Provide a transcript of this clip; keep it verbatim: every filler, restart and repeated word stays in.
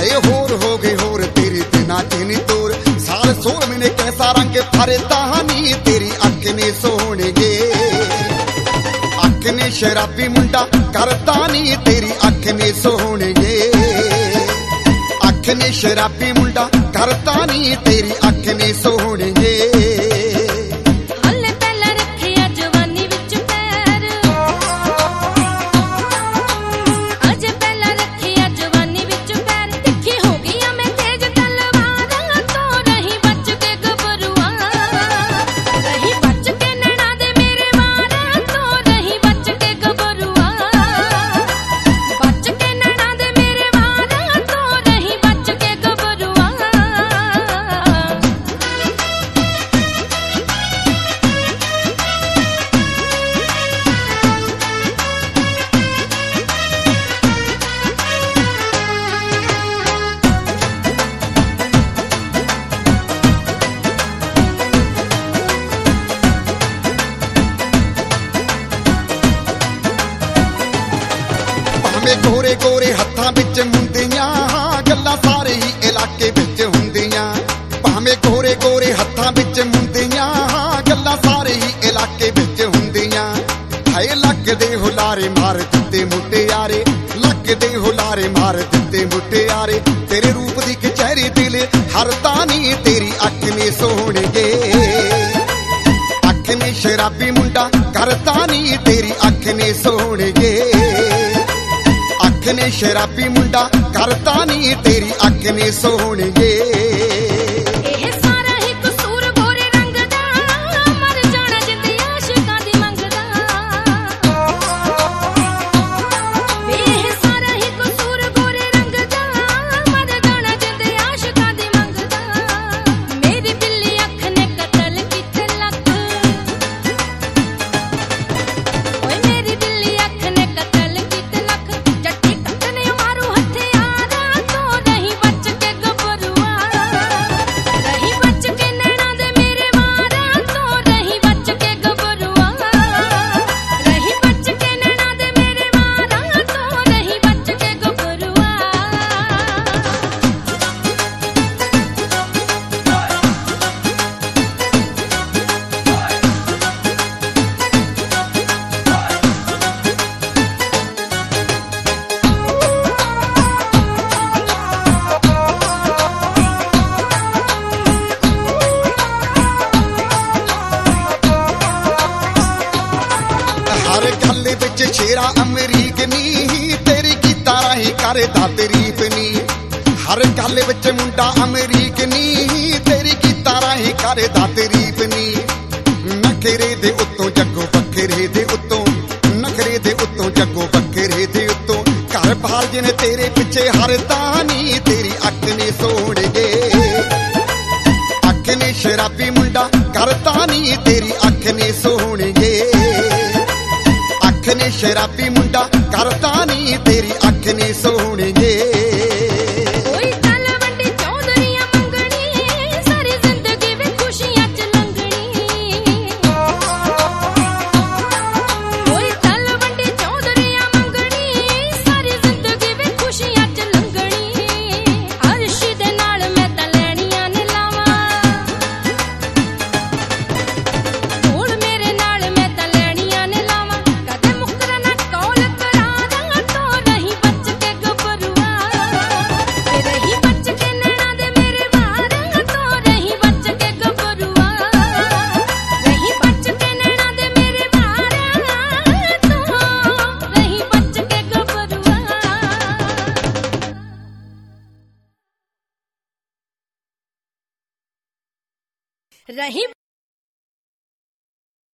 हाय होर हो गए होर तेरे बिना चैनी तोर साल सोल महीने कैसा रंग फरे तानी तेरी अख ने सोहणे गे अख ने शराबी मुंडा करता नी तेरी अख ने सोहणे गे अख ने शराबी मुंडा करता नी तेरी अख ने सोहणे गे गोरे गोरे हत्थां विच मुंदियां गल्लां सारे ही इलाके विच हुंदियां भावें गोरे गोरे हत्थां विच मुंदियां गल्लां सारे ही इलाके विच हुंदियां हाय लगदे हुलारे मार दित्ते मुटियारे लगदे हुलारे मार दित्ते मुटियारे तेरे रूप दी कचहरी दिल हरदा नी तेरी अख ने सोहणे गे अख ने शराबी मुंडा करदा नी तेरी अख ने सोहणे गे अख ने शराबी मुंडा करता नी तेरी अख ने सोहणे गे हर गल विच शेरा अमरीक नी तेरी गीता राही करदा तारीफ नी हर गल विच मुंडा अमरीक नी तेरी गीता राही करदा तारीफ नी नखरे दे उत्तों जग्गो बखरे दे उत्तों नखरे दे उत्तों जग्गो बखरे दे उत्तों घर बाहर जिने तेरे पिछे हरदा नी तेरी अख ने सोहणे गे अख ने शराबी मुंडा करदा नी तेरी अख ने सोहणे गे अख ने शराबी मुंडा करता नी तेरी अख ने सोहणे गे रही